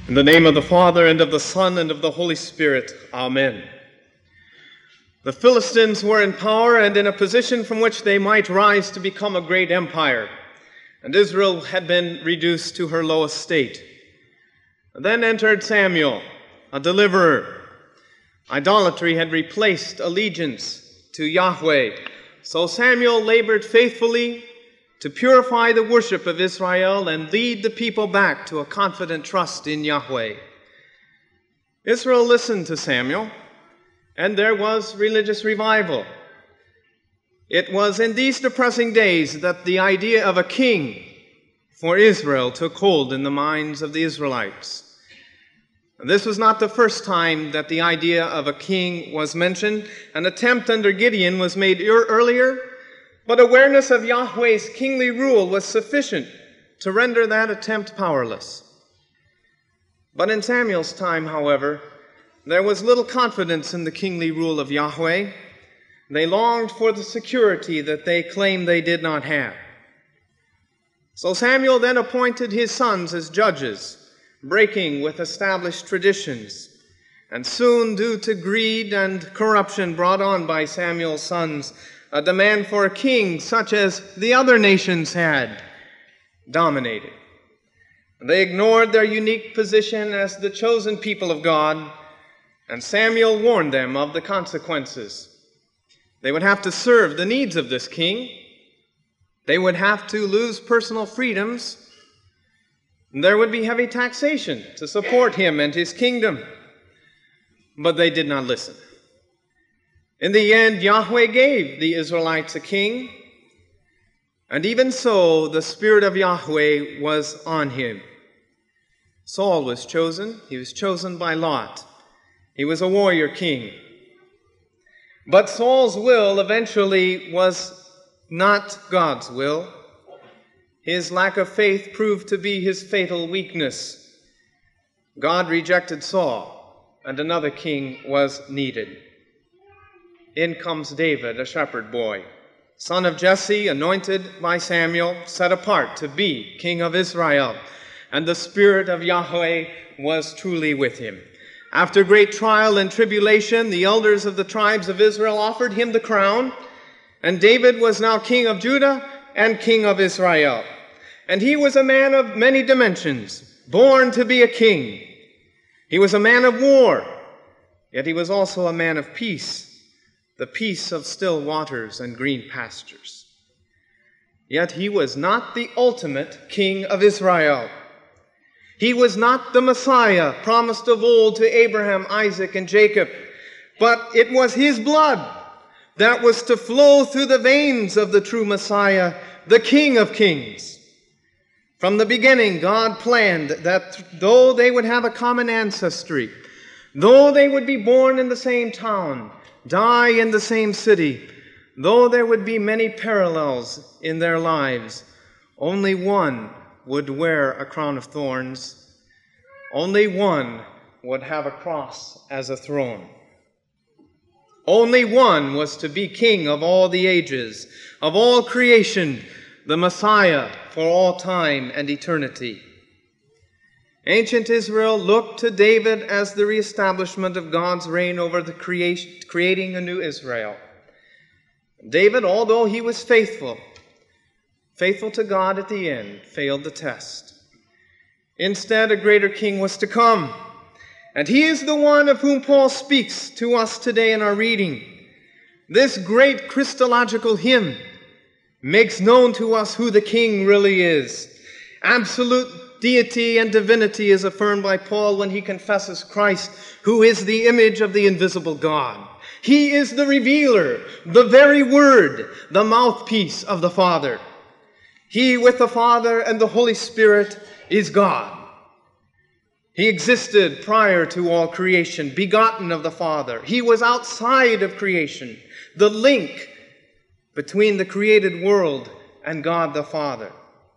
In the name of the Father, and of the Son, and of the Holy Spirit. Amen. The Philistines were in power and in a position from which they might rise to become a great empire, and Israel had been reduced to her lowest state. And then entered Samuel, a deliverer. Idolatry had replaced allegiance to Yahweh, so Samuel labored faithfully to purify the worship of Israel and lead the people back to a confident trust in Yahweh. Israel listened to Samuel, and there was religious revival. It was in these depressing days that the idea of a king for Israel took hold in the minds of the Israelites. This was not the first time that the idea of a king was mentioned. An attempt under Gideon was made earlier, but awareness of Yahweh's kingly rule was sufficient to render that attempt powerless. But in Samuel's time, however, there was little confidence in the kingly rule of Yahweh. They longed for the security that they claimed they did not have. So Samuel then appointed his sons as judges, breaking with established traditions. And soon, due to greed and corruption brought on by Samuel's sons, a demand for a king such as the other nations had dominated. They ignored their unique position as the chosen people of God, and Samuel warned them of the consequences. They would have to serve the needs of this king. They would have to lose personal freedoms. And there would be heavy taxation to support him and his kingdom. But they did not listen. In the end, Yahweh gave the Israelites a king, and even so, the Spirit of Yahweh was on him. Saul was chosen. He was chosen by lot. He was a warrior king. But Saul's will eventually was not God's will. His lack of faith proved to be his fatal weakness. God rejected Saul, and another king was needed. In comes David, a shepherd boy, son of Jesse, anointed by Samuel, set apart to be king of Israel. And the Spirit of Yahweh was truly with him. After great trial and tribulation, the elders of the tribes of Israel offered him the crown, and David was now king of Judah and king of Israel. And he was a man of many dimensions, born to be a king. He was a man of war, yet he was also a man of peace, the peace of still waters and green pastures. Yet he was not the ultimate king of Israel. He was not the Messiah promised of old to Abraham, Isaac, and Jacob, but it was his blood that was to flow through the veins of the true Messiah, the King of Kings. From the beginning, God planned that though they would have a common ancestry, though they would be born in the same town, die in the same city, though there would be many parallels in their lives, only one would wear a crown of thorns. Only one would have a cross as a throne. Only one was to be king of all the ages, of all creation, the Messiah for all time and eternity. Ancient Israel looked to David as the reestablishment of God's reign over the creating a new Israel. David, although he was faithful to God at the end, failed the test. Instead, a greater king was to come. And he is the one of whom Paul speaks to us today in our reading. This great Christological hymn makes known to us who the king really is. Absolute deity and divinity is affirmed by Paul when he confesses Christ, who is the image of the invisible God. He is the revealer, the very word, the mouthpiece of the Father. He with the Father and the Holy Spirit is God. He existed prior to all creation, begotten of the Father. He was outside of creation, the link between the created world and God the Father.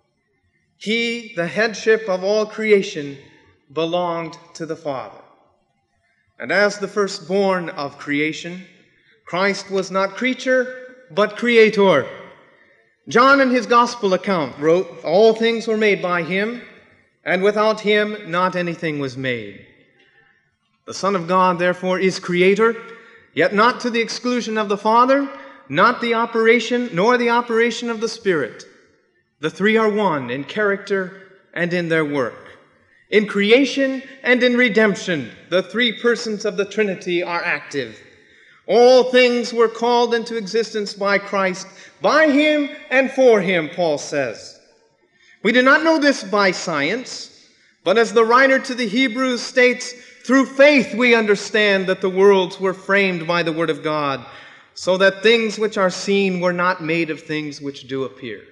He, the headship of all creation, belonged to the Father. And as the firstborn of creation, Christ was not creature, but creator. John in his gospel account wrote, "All things were made by him, and without him not anything was made. The Son of God, therefore, is creator, yet not to the exclusion of the Father, not the operation, nor the operation of the Spirit. The three are one in character and in their work. In creation and in redemption, the three persons of the Trinity are active. All things were called into existence by Christ, by him and for him, Paul says. We do not know this by science, but as the writer to the Hebrews states, through faith we understand that the worlds were framed by the word of God, so that things which are seen were not made of things which do appear.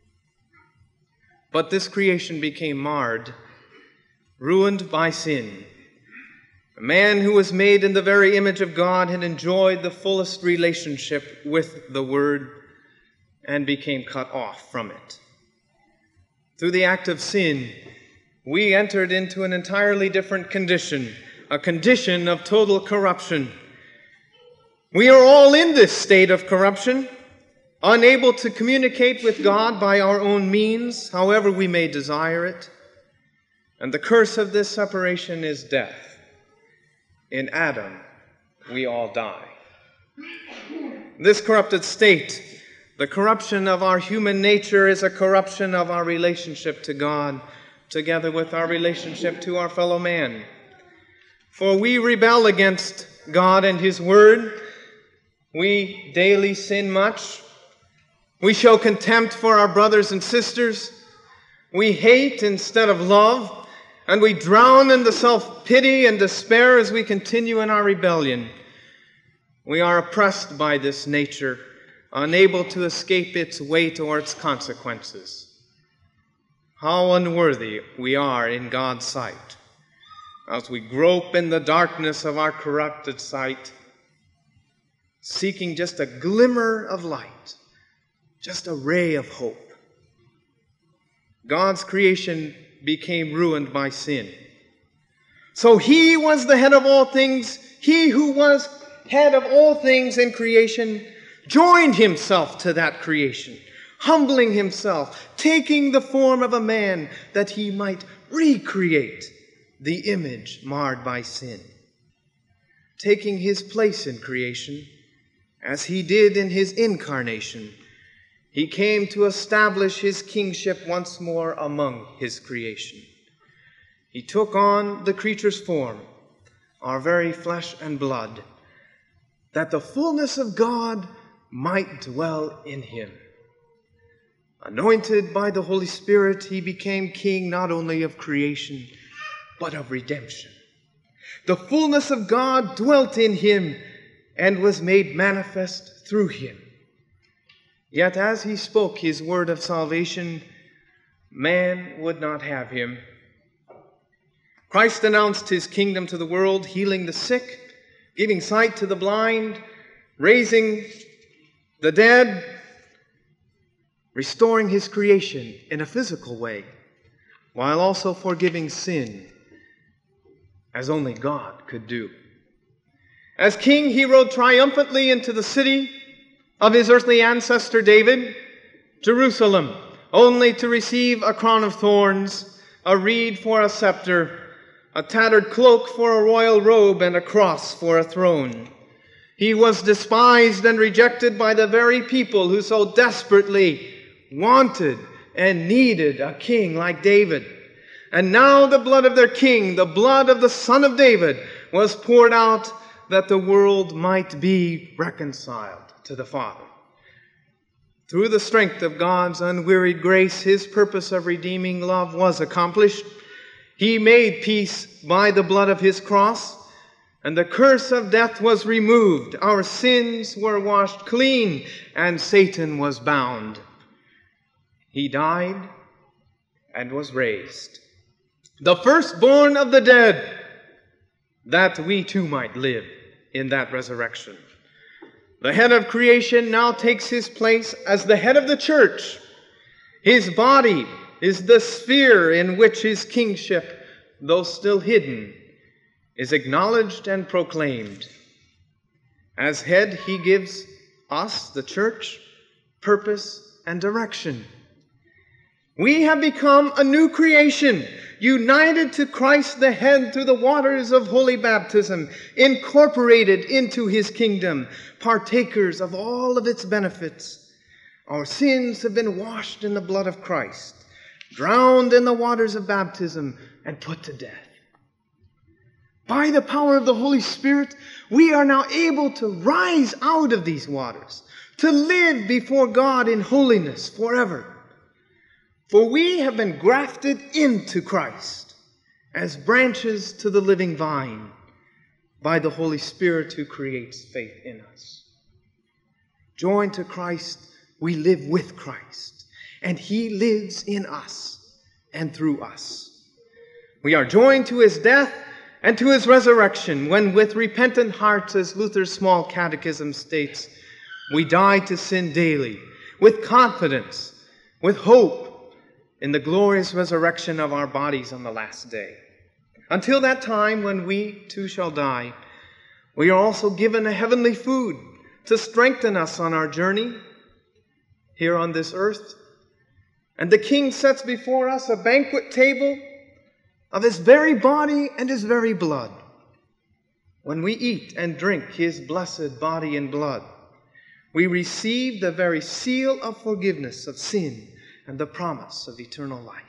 But this creation became marred, ruined by sin. A man who was made in the very image of God had enjoyed the fullest relationship with the Word and became cut off from it. Through the act of sin, we entered into an entirely different condition, a condition of total corruption. We are all in this state of corruption, unable to communicate with God by our own means, however we may desire it. And the curse of this separation is death. In Adam, we all die. This corrupted state, the corruption of our human nature, is a corruption of our relationship to God, together with our relationship to our fellow man. For we rebel against God and his word. We daily sin much. We show contempt for our brothers and sisters. We hate instead of love. And we drown in the self-pity and despair as we continue in our rebellion. We are oppressed by this nature, unable to escape its weight or its consequences. How unworthy we are in God's sight, as we grope in the darkness of our corrupted sight, seeking just a glimmer of light, just a ray of hope. God's creation became ruined by sin. So he was the head of all things. He who was head of all things in creation joined himself to that creation, humbling himself, taking the form of a man that he might recreate the image marred by sin. Taking his place in creation, as he did in his incarnation, he came to establish his kingship once more among his creation. He took on the creature's form, our very flesh and blood, that the fullness of God might dwell in him. Anointed by the Holy Spirit, he became king not only of creation, but of redemption. The fullness of God dwelt in him and was made manifest through him. Yet as he spoke his word of salvation, man would not have him. Christ announced his kingdom to the world, healing the sick, giving sight to the blind, raising the dead, restoring his creation in a physical way, while also forgiving sin, as only God could do. As king, he rode triumphantly into the city of his earthly ancestor David, Jerusalem, only to receive a crown of thorns, a reed for a scepter, a tattered cloak for a royal robe, and a cross for a throne. He was despised and rejected by the very people who so desperately wanted and needed a king like David. And now the blood of their king, the blood of the Son of David, was poured out that the world might be reconciled to the Father. Through the strength of God's unwearied grace, his purpose of redeeming love was accomplished. He made peace by the blood of his cross, and the curse of death was removed. Our sins were washed clean, and Satan was bound. He died and was raised, the firstborn of the dead, that we too might live in that resurrection. The head of creation now takes his place as the head of the church. His body is the sphere in which his kingship, though still hidden, is acknowledged and proclaimed. As head, he gives us, the church, purpose and direction. We have become a new creation, united to Christ the head through the waters of holy baptism, incorporated into his kingdom, partakers of all of its benefits. Our sins have been washed in the blood of Christ, drowned in the waters of baptism, and put to death. By the power of the Holy Spirit, we are now able to rise out of these waters, to live before God in holiness forever. For we have been grafted into Christ as branches to the living vine by the Holy Spirit who creates faith in us. Joined to Christ, we live with Christ, and he lives in us and through us. We are joined to his death and to his resurrection when, with repentant hearts, as Luther's Small Catechism states, we die to sin daily, with confidence, with hope, in the glorious resurrection of our bodies on the last day. Until that time when we too shall die, we are also given a heavenly food to strengthen us on our journey here on this earth. And the King sets before us a banquet table of his very body and his very blood. When we eat and drink his blessed body and blood, we receive the very seal of forgiveness of sin and the promise of eternal life.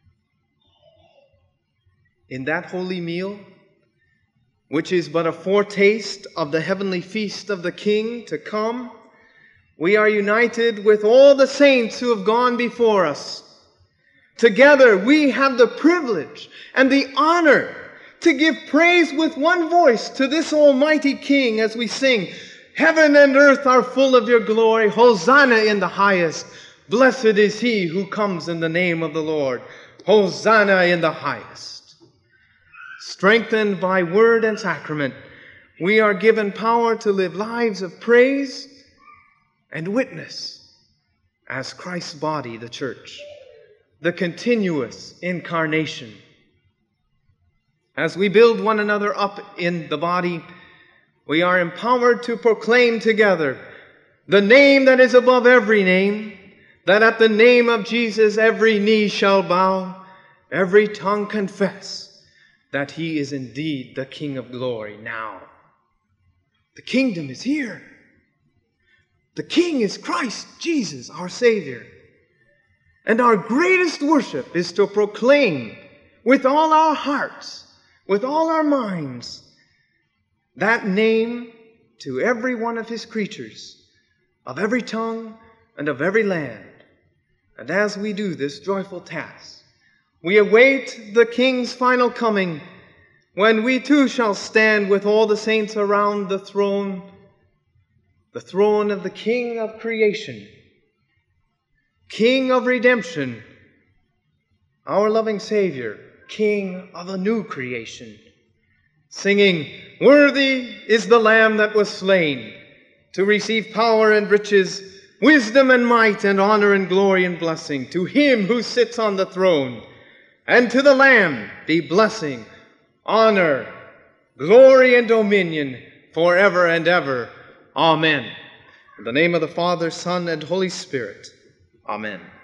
In that holy meal, which is but a foretaste of the heavenly feast of the King to come, we are united with all the saints who have gone before us. Together we have the privilege and the honor to give praise with one voice to this almighty King as we sing, "Heaven and earth are full of your glory, Hosanna in the highest. Blessed is he who comes in the name of the Lord. Hosanna in the highest." Strengthened by word and sacrament, we are given power to live lives of praise and witness as Christ's body, the church, the continuous incarnation. As we build one another up in the body, we are empowered to proclaim together the name that is above every name, that at the name of Jesus every knee shall bow, every tongue confess that he is indeed the King of glory now. The kingdom is here. The King is Christ Jesus, our Savior. And our greatest worship is to proclaim with all our hearts, with all our minds, that name to every one of his creatures, of every tongue and of every land. And as we do this joyful task, we await the King's final coming, when we too shall stand with all the saints around the throne of the King of creation, King of redemption, our loving Savior, King of a new creation, singing, "Worthy is the Lamb that was slain to receive power and riches, wisdom and might and honor and glory and blessing, to him who sits on the throne, and to the Lamb be blessing, honor, glory and dominion forever and ever. Amen." In the name of the Father, Son, and Holy Spirit. Amen.